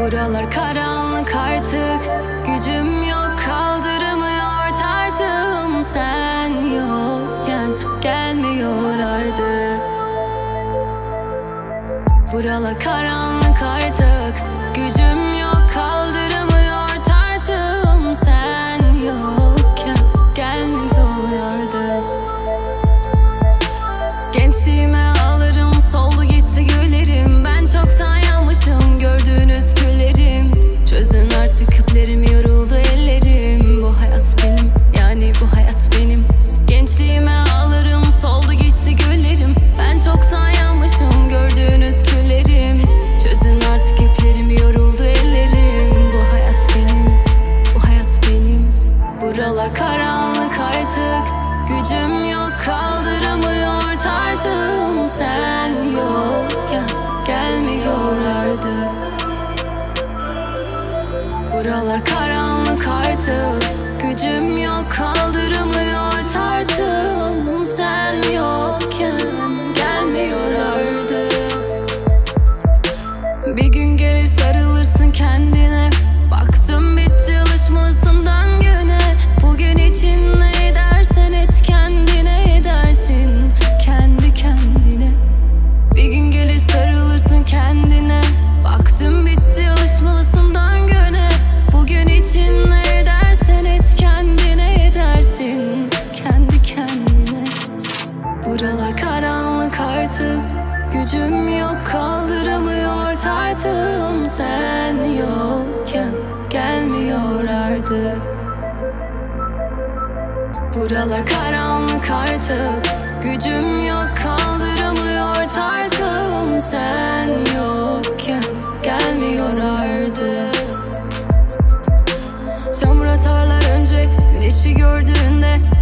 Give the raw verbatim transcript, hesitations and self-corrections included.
Buralar karanlık artık, gücüm yok, kaldıramıyor tartım. Sen yokken gelmiyor artık. Buralar karanlık artık, gücüm yok, kaldıramıyor tartım. Sen yokken gelmiyor artık. Gençliğime alırım, soldu gitti güllerim. Ben çoktan yanmışım, gördüğünüz küllerim. Çözün artık iplerimi, yoruldu ellerim. Bu hayat benim, yani bu hayat benim. Gençliğime alırım, soldu gitti güllerim. Ben çoktan yanmışım, gördüğünüz küllerim. Çözün artık iplerimi, yoruldu ellerim. Bu hayat benim, bu hayat benim. Buralar karanlık artık, gücüm yok, kaldıramıyor tartım. Sen yokken gelmiyor artık. Buralar karanlık artık, gücüm yok, kaldıramıyor tartım. Sen yokken gelmiyor artık. Bir gün gelir sarılırsın kendine. Baktım bitti, alışmalısın döngüne. Bugün için ne dersen et, kendine edersin, kendi kendine. Bir gün gelir sarılırsın kendine. Baktım bitti, alışmalısın döngüne. Bugün için ne dersen et, kendine edersin, kendi kendine. Buralar karanlık artık, gücüm yok, kaldıramıyor tartım. Sen yokken gelmiyor artık. Buralar karanlık artık, gücüm yok, kaldıramıyor tartım. Sen yokken gelmiyor artık. Çamur atarlar önce, güneşi gördüğünde.